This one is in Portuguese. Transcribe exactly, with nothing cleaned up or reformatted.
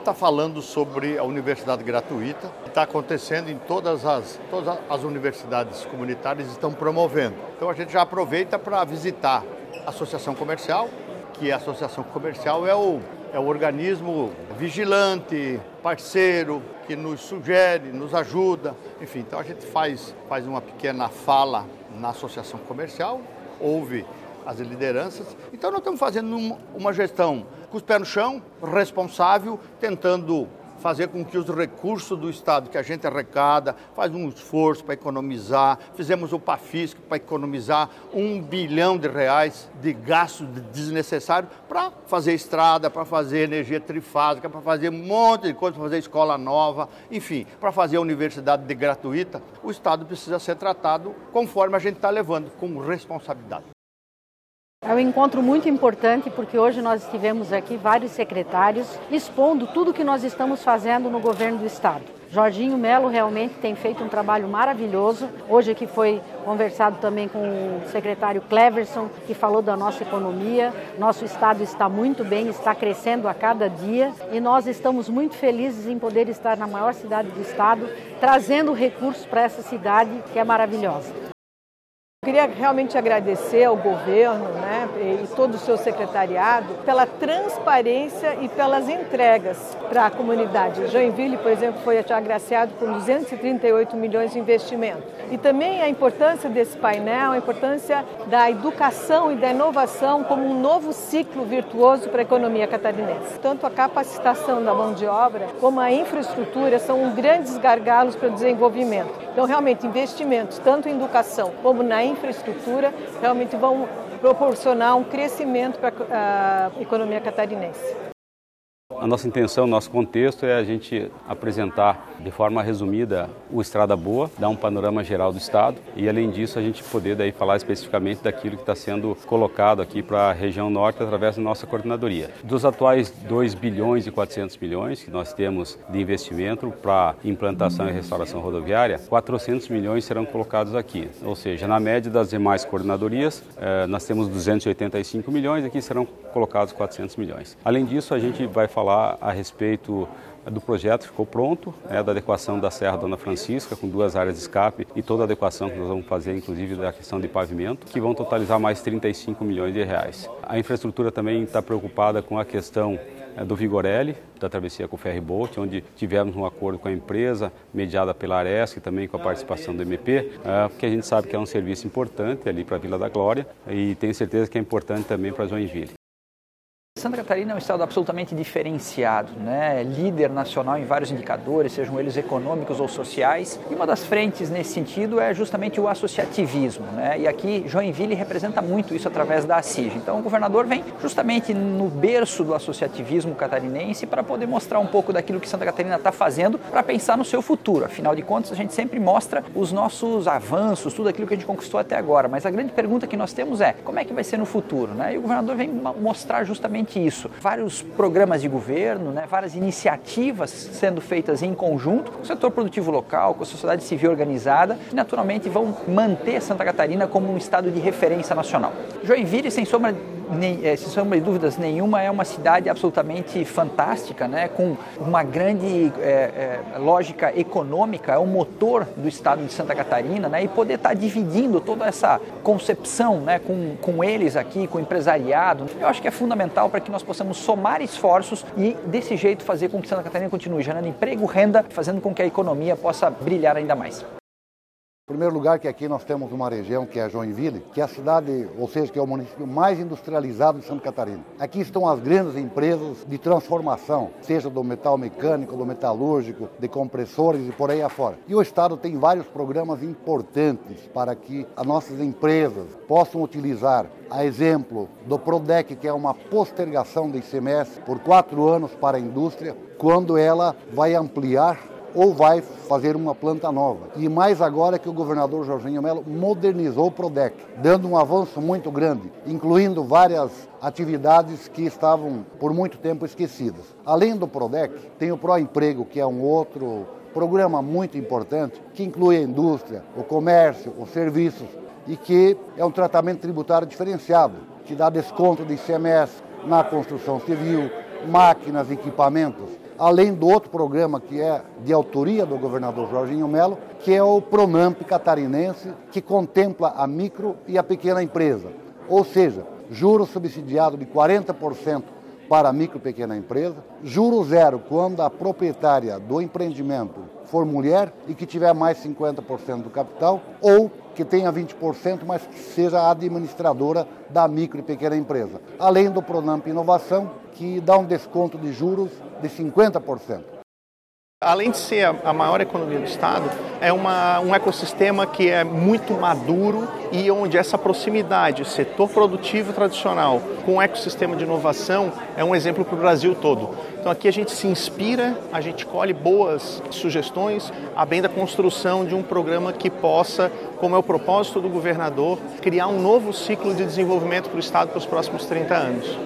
Está falando sobre a universidade gratuita, que está acontecendo em todas as, todas as universidades comunitárias, estão promovendo. Então a gente já aproveita para visitar a associação comercial, que a associação comercial é o, é o organismo vigilante, parceiro, que nos sugere, nos ajuda. Enfim, então a gente faz, faz uma pequena fala na associação comercial, ouve as lideranças. Então nós estamos fazendo uma, uma gestão com os pés no chão, responsável, tentando fazer com que os recursos do Estado que a gente arrecada, faz um esforço para economizar. Fizemos o PAFISC para economizar um bilhão de reais de gastos desnecessários para fazer estrada, para fazer energia trifásica, para fazer um monte de coisa, para fazer escola nova, enfim, para fazer a universidade de gratuita. O Estado precisa ser tratado conforme a gente está levando, com responsabilidade. É um encontro muito importante porque hoje nós tivemos aqui vários secretários expondo tudo que nós estamos fazendo no governo do Estado. Jorginho Melo realmente tem feito um trabalho maravilhoso. Hoje aqui foi conversado também com o secretário Cleverson, que falou da nossa economia. Nosso Estado está muito bem, está crescendo a cada dia e nós estamos muito felizes em poder estar na maior cidade do Estado, trazendo recursos para essa cidade que é maravilhosa. Eu queria realmente agradecer ao governo, né, e todo o seu secretariado pela transparência e pelas entregas para a comunidade. Joinville, por exemplo, foi agraciado com duzentos e trinta e oito milhões de investimento. E também a importância desse painel, a importância da educação e da inovação como um novo ciclo virtuoso para a economia catarinense. Tanto a capacitação da mão de obra como a infraestrutura são grandes gargalos para o desenvolvimento. Então, realmente, investimentos tanto em educação como na infraestrutura realmente vão proporcionar um crescimento para a economia catarinense. A nossa intenção, nosso contexto é a gente apresentar de forma resumida o Estrada Boa, dar um panorama geral do Estado e, além disso, a gente poder daí falar especificamente daquilo que está sendo colocado aqui para a região norte através da nossa coordenadoria. Dos atuais dois bilhões e quatrocentos milhões que nós temos de investimento para implantação e restauração rodoviária, quatrocentos milhões serão colocados aqui. Ou seja, na média das demais coordenadorias, eh, nós temos duzentos e oitenta e cinco milhões, aqui serão colocados quatrocentos milhões. Além disso, a gente vai falar a respeito do projeto que ficou pronto, né, da adequação da Serra Dona Francisca, com duas áreas de escape e toda a adequação que nós vamos fazer, inclusive da questão de pavimento, que vão totalizar mais trinta e cinco milhões de reais. A infraestrutura também está preocupada com a questão é, do Vigorelli, da travessia com o ferryboat, onde tivemos um acordo com a empresa, mediada pela Aresc e também com a participação do M P, é, porque a gente sabe que é um serviço importante ali para a Vila da Glória e tenho certeza que é importante também para Joinville. Santa Catarina é um estado absolutamente diferenciado, né? Líder nacional em vários indicadores, sejam eles econômicos ou sociais. E uma das frentes nesse sentido é justamente o associativismo, né? E aqui Joinville representa muito isso através da ACIG. Então o governador vem justamente no berço do associativismo catarinense para poder mostrar um pouco daquilo que Santa Catarina está fazendo para pensar no seu futuro. Afinal de contas, a gente sempre mostra os nossos avanços, tudo aquilo que a gente conquistou até agora. Mas a grande pergunta que nós temos é, como é que vai ser no futuro, né? E o governador vem mostrar justamente isso. Vários programas de governo, né, várias iniciativas sendo feitas em conjunto com o setor produtivo local, com a sociedade civil organizada, que naturalmente vão manter Santa Catarina como um estado de referência nacional. Joinville, sem sombra Nem, sem sombra de dúvidas nenhuma, é uma cidade absolutamente fantástica, né? Com uma grande é, é, lógica econômica, é o motor do estado de Santa Catarina, né? E poder estar dividindo toda essa concepção, né? com, com eles aqui, com o empresariado, eu acho que é fundamental para que nós possamos somar esforços e desse jeito fazer com que Santa Catarina continue gerando emprego, renda, fazendo com que a economia possa brilhar ainda mais. Em primeiro lugar, que aqui nós temos uma região que é Joinville, que é a cidade, ou seja, que é o município mais industrializado de Santa Catarina. Aqui estão as grandes empresas de transformação, seja do metal mecânico, do metalúrgico, de compressores e por aí afora. E o Estado tem vários programas importantes para que as nossas empresas possam utilizar, a exemplo do PRODEC, que é uma postergação do I C M S por quatro anos para a indústria, quando ela vai ampliar ou vai fazer uma planta nova. E mais agora que o governador Jorginho Melo modernizou o PRODEC, dando um avanço muito grande, incluindo várias atividades que estavam por muito tempo esquecidas. Além do PRODEC, tem o PROEmprego, que é um outro programa muito importante, que inclui a indústria, o comércio, os serviços, e que é um tratamento tributário diferenciado, que dá desconto de I C M S na construção civil, máquinas, equipamentos. além do outro programa que é de autoria do governador Jorginho Melo, que é o Pronamp catarinense, que contempla a micro e a pequena empresa, ou seja, juros subsidiados de quarenta por cento para a micro e pequena empresa, juro zero quando a proprietária do empreendimento for mulher e que tiver mais cinquenta por cento do capital, ou que tenha vinte por cento, mas que seja a administradora da micro e pequena empresa. Além do Pronamp Inovação, que dá um desconto de juros de cinquenta por cento. Além de ser a maior economia do Estado, é uma, um ecossistema que é muito maduro e onde essa proximidade, setor produtivo tradicional com o ecossistema de inovação é um exemplo para o Brasil todo. Então aqui a gente se inspira, a gente colhe boas sugestões, a bem da construção de um programa que possa, como é o propósito do governador, criar um novo ciclo de desenvolvimento para o Estado para os próximos trinta anos.